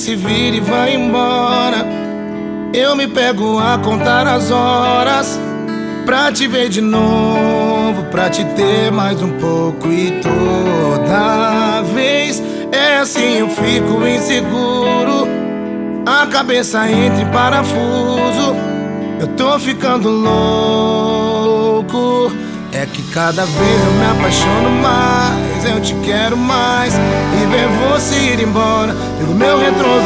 se vira e vai embora, eu me pego a contar as horas pra te ver de novo, pra te ter mais um pouco. E toda vez é assim, eu fico inseguro, a cabeça entra em parafuso, eu tô ficando louco. É que cada vez eu me apaixono mais, eu te quero mais, e ver você ir embora pelo meu retrovisor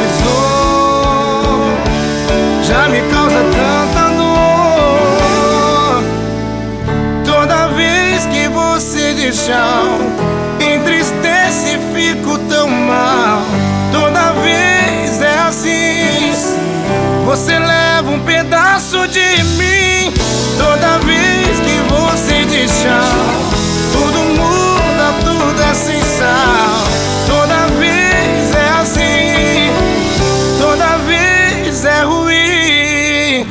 já me causa tanta dor. Toda vez que você deixa, entristece e fico tão mal. Toda vez é assim, você leva um pedaço de mim. Toda vez que você deixa, tudo muda, tudo é sem sal. Toda vez é assim, toda vez é ruim.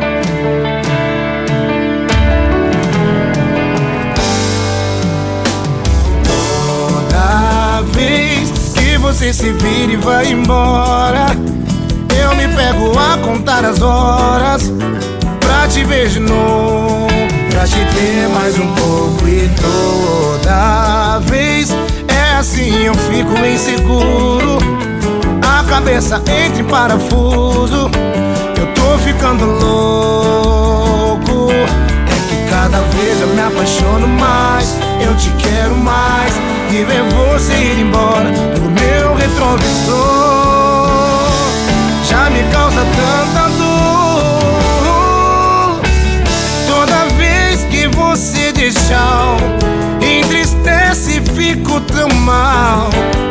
Toda vez que você se vira e vai embora, eu me pego a contar as horas pra te ver de novo, pra te ter mais um pouco. E toda vez é assim, eu fico inseguro, a cabeça entra em parafuso, eu tô ficando louco. É que cada vez eu me apaixono mais, eu te quero mais, e ver você ir embora pelo meu retrovisor já me causa tanta dor. Toda vez que você deixa, entristece e fico tão mal.